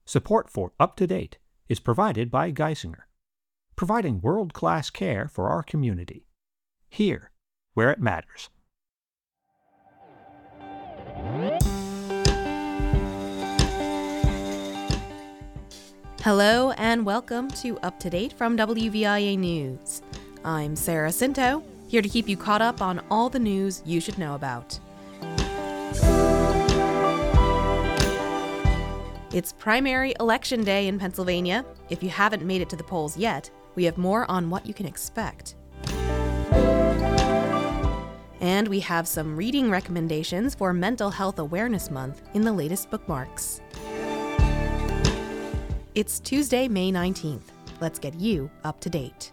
Support for Up to Date is provided by Geisinger, providing world-class care for our community, here where it matters. Hello and welcome to Up to Date from WVIA News. I'm Sarah Cinto, here to keep you caught up on all the news you should know about. It's primary election day in Pennsylvania. If you haven't made it to the polls yet, we have more on what you can expect. And we have some reading recommendations for Mental Health Awareness Month in the latest bookmarks. It's Tuesday, May 19th. Let's get you up to date.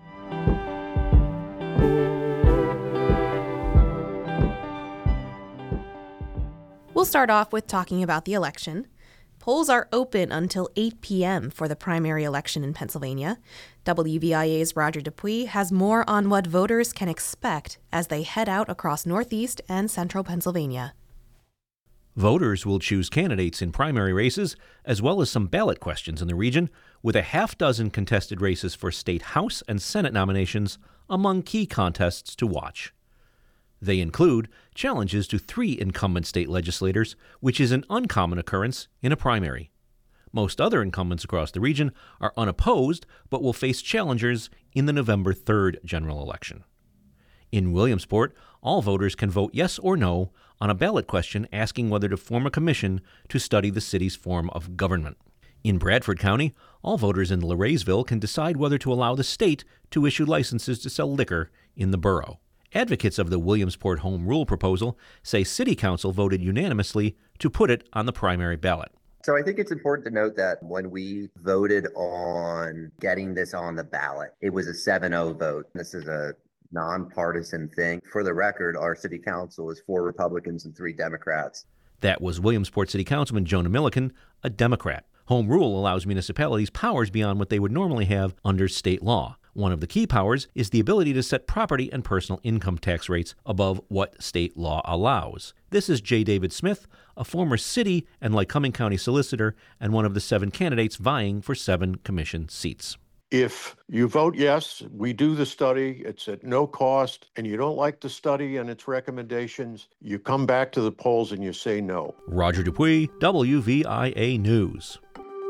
We'll start off with talking about the election. Polls are open until 8 p.m. for the primary election in Pennsylvania. WVIA's Roger Dupuis has more on what voters can expect as they head out across northeast and central Pennsylvania. Voters will choose candidates in primary races, as well as some ballot questions in the region, with a half-dozen contested races for state House and Senate nominations among key contests to watch. They include challenges to 3 incumbent state legislators, which is an uncommon occurrence in a primary. Most other incumbents across the region are unopposed, but will face challengers in the November 3rd general election. In Williamsport, all voters can vote yes or no on a ballot question asking whether to form a commission to study the city's form of government. In Bradford County, all voters in Laraysville can decide whether to allow the state to issue licenses to sell liquor in the borough. Advocates of the Williamsport Home Rule proposal say City Council voted unanimously to put it on the primary ballot. So I think it's important to note that when we voted on getting this on the ballot, it was a 7-0 vote. This is a nonpartisan thing. For the record, our City Council is 4 Republicans and 3 Democrats. That was Williamsport City Councilman Jonah Milliken, a Democrat. Home Rule allows municipalities powers beyond what they would normally have under state law. One of the key powers is the ability to set property and personal income tax rates above what state law allows. This is J. David Smith, a former city and Lycoming County solicitor and one of the 7 candidates vying for 7 commission seats. If you vote yes, we do the study, it's at no cost, and you don't like the study and its recommendations, you come back to the polls and you say no. Roger Dupuis, WVIA News.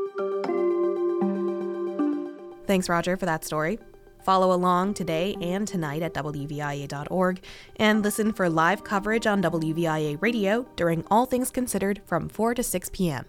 Thanks, Roger, for that story. Follow along today and tonight at WVIA.org and listen for live coverage on WVIA Radio during All Things Considered from 4 to 6 p.m.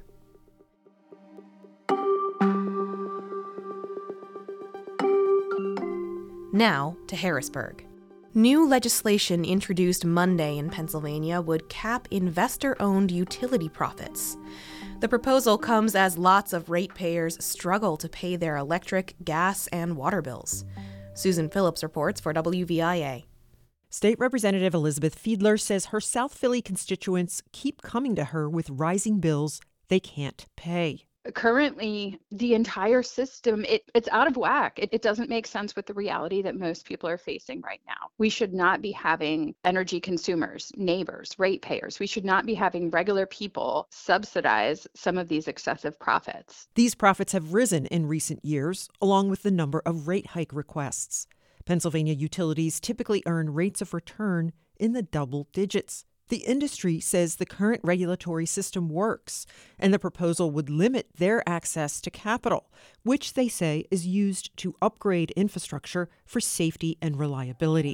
Now to Harrisburg. New legislation introduced Monday in Pennsylvania would cap investor-owned utility profits. The proposal comes as lots of ratepayers struggle to pay their electric, gas, and water bills. Susan Phillips reports for WVIA. State Representative Elizabeth Fiedler says her South Philly constituents keep coming to her with rising bills they can't pay. Currently, the entire system, it's out of whack. It doesn't make sense with the reality that most people are facing right now. We should not be having energy consumers, neighbors, ratepayers. We should not be having regular people subsidize some of these excessive profits. These profits have risen in recent years, along with the number of rate hike requests. Pennsylvania utilities typically earn rates of return in the double digits. The industry says the current regulatory system works, and the proposal would limit their access to capital, which they say is used to upgrade infrastructure for safety and reliability.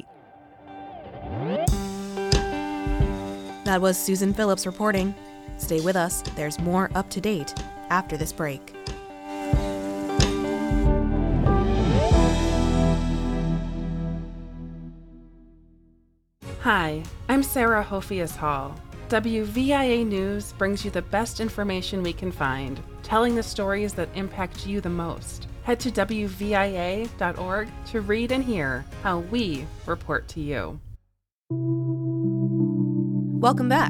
That was Susan Phillips reporting. Stay with us. There's more up to date after this break. Hi, I'm Sarah Hofias Hall. WVIA News brings you the best information we can find, telling the stories that impact you the most. Head to WVIA.org to read and hear how we report to you. Welcome back.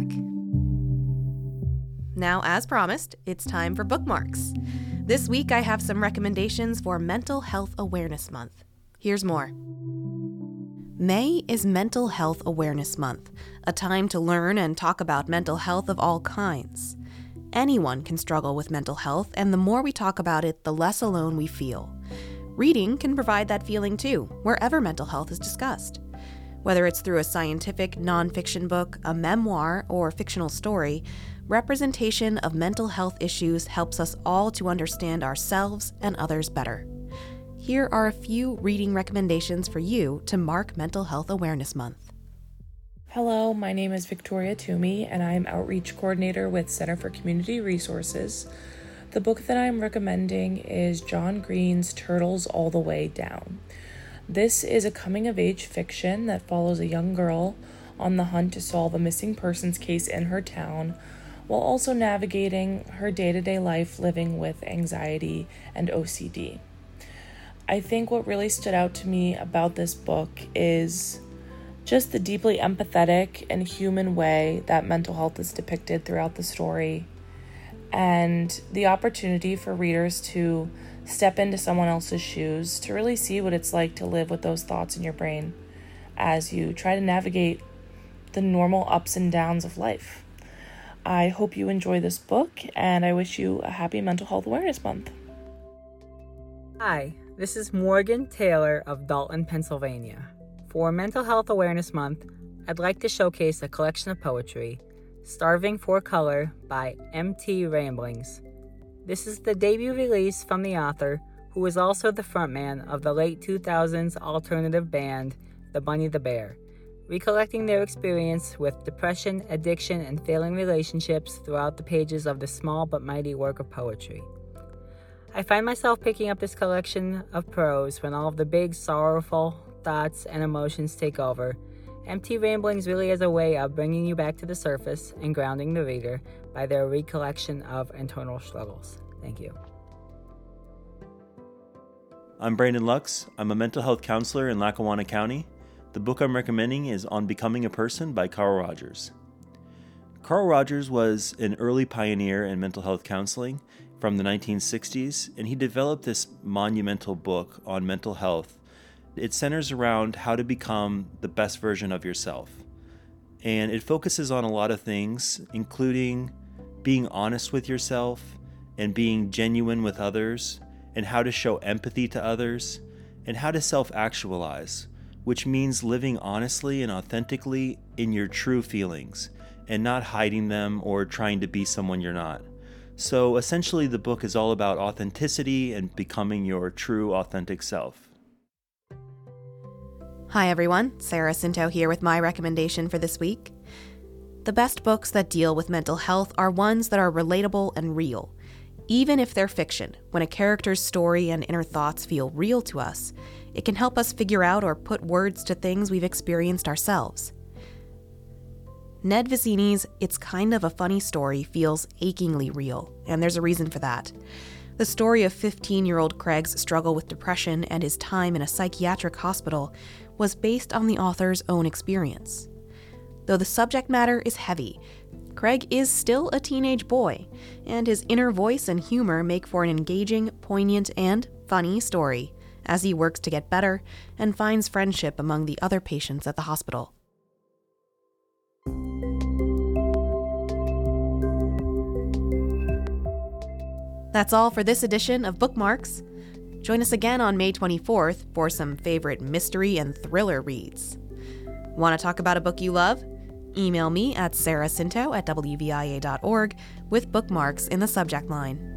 Now, as promised, it's time for bookmarks. This week I have some recommendations for Mental Health Awareness Month. Here's more. May is Mental Health Awareness Month, a time to learn and talk about mental health of all kinds. Anyone can struggle with mental health, and the more we talk about it, the less alone we feel. Reading can provide that feeling too, wherever mental health is discussed. Whether it's through a scientific nonfiction book, a memoir, or fictional story, representation of mental health issues helps us all to understand ourselves and others better. Here are a few reading recommendations for you to mark Mental Health Awareness Month. Hello, my name is Victoria Toomey, and I am Outreach Coordinator with Center for Community Resources. The book that I'm recommending is John Green's Turtles All the Way Down. This is a coming-of-age fiction that follows a young girl on the hunt to solve a missing persons case in her town, while also navigating her day-to-day life living with anxiety and OCD. I think what really stood out to me about this book is just the deeply empathetic and human way that mental health is depicted throughout the story, and the opportunity for readers to step into someone else's shoes to really see what it's like to live with those thoughts in your brain as you try to navigate the normal ups and downs of life. I hope you enjoy this book, and I wish you a happy Mental Health Awareness Month. Hi, this is Morgan Taylor of Dalton, Pennsylvania. For Mental Health Awareness Month, I'd like to showcase a collection of poetry, Starving for Color by M.T. Ramblings. This is the debut release from the author, who was also the frontman of the late 2000s alternative band, The Bunny the Bear, recollecting their experience with depression, addiction, and failing relationships throughout the pages of this small but mighty work of poetry. I find myself picking up this collection of prose when all of the big, sorrowful thoughts and emotions take over. Empty Ramblings really is a way of bringing you back to the surface and grounding the reader by their recollection of internal struggles. Thank you. I'm Brandon Lux. I'm a mental health counselor in Lackawanna County. The book I'm recommending is On Becoming a Person by Carl Rogers. Carl Rogers was an early pioneer in mental health counseling from the 1960s, and he developed this monumental book on mental health. It centers around how to become the best version of yourself. And it focuses on a lot of things, including being honest with yourself and being genuine with others, and how to show empathy to others, and how to self-actualize, which means living honestly and authentically in your true feelings and not hiding them or trying to be someone you're not. So essentially, the book is all about authenticity and becoming your true, authentic self. Hi everyone, Sarah Cinto here with my recommendation for this week. The best books that deal with mental health are ones that are relatable and real. Even if they're fiction, when a character's story and inner thoughts feel real to us, it can help us figure out or put words to things we've experienced ourselves. Ned Vizzini's It's Kind of a Funny Story feels achingly real, and there's a reason for that. The story of 15-year-old Craig's struggle with depression and his time in a psychiatric hospital was based on the author's own experience. Though the subject matter is heavy, Craig is still a teenage boy, and his inner voice and humor make for an engaging, poignant, and funny story as he works to get better and finds friendship among the other patients at the hospital. That's all for this edition of Bookmarks. Join us again on May 24th for some favorite mystery and thriller reads. Want to talk about a book you love? Email me at sarahcinto@wvia.org with bookmarks in the subject line.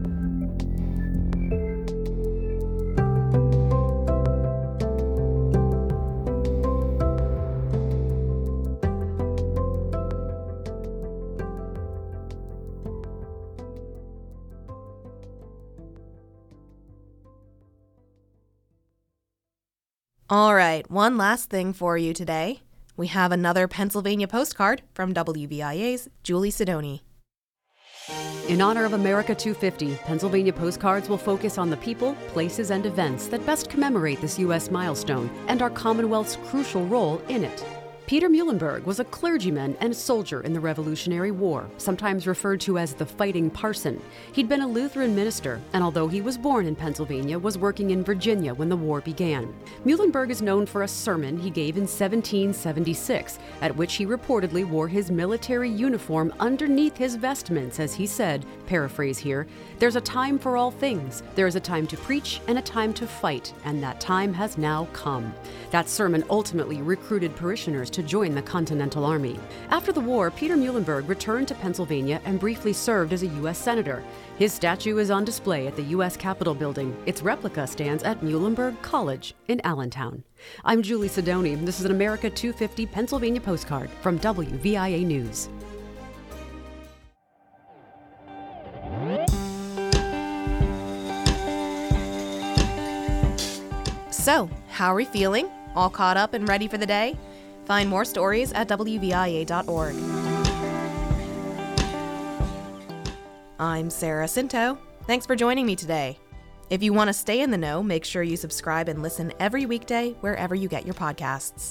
All right, one last thing for you today. We have another Pennsylvania postcard from WVIA's Julie Sidoni. In honor of America 250, Pennsylvania postcards will focus on the people, places, and events that best commemorate this U.S. milestone and our Commonwealth's crucial role in it. Peter Muhlenberg was a clergyman and soldier in the Revolutionary War, sometimes referred to as the Fighting Parson. He'd been a Lutheran minister, and although he was born in Pennsylvania, was working in Virginia when the war began. Muhlenberg is known for a sermon he gave in 1776, at which he reportedly wore his military uniform underneath his vestments as he said, paraphrase here, "There's a time for all things. There is a time to preach and a time to fight, and that time has now come." That sermon ultimately recruited parishioners to join the Continental Army. After the war, Peter Muhlenberg returned to Pennsylvania and briefly served as a U.S. Senator. His statue is on display at the U.S. Capitol building. Its replica stands at Muhlenberg College in Allentown. I'm Julie Sidoni. This is an America 250 Pennsylvania postcard from WVIA News. So, how are we feeling? All caught up and ready for the day? Find more stories at WVIA.org. I'm Sarah Cinto. Thanks for joining me today. If you want to stay in the know, make sure you subscribe and listen every weekday wherever you get your podcasts.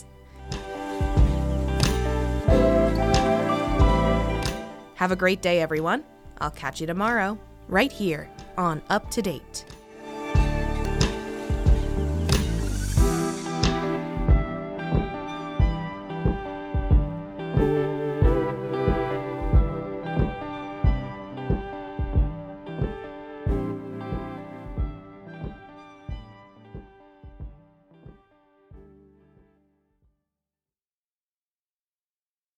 Have a great day, everyone. I'll catch you tomorrow, right here on Up to Date.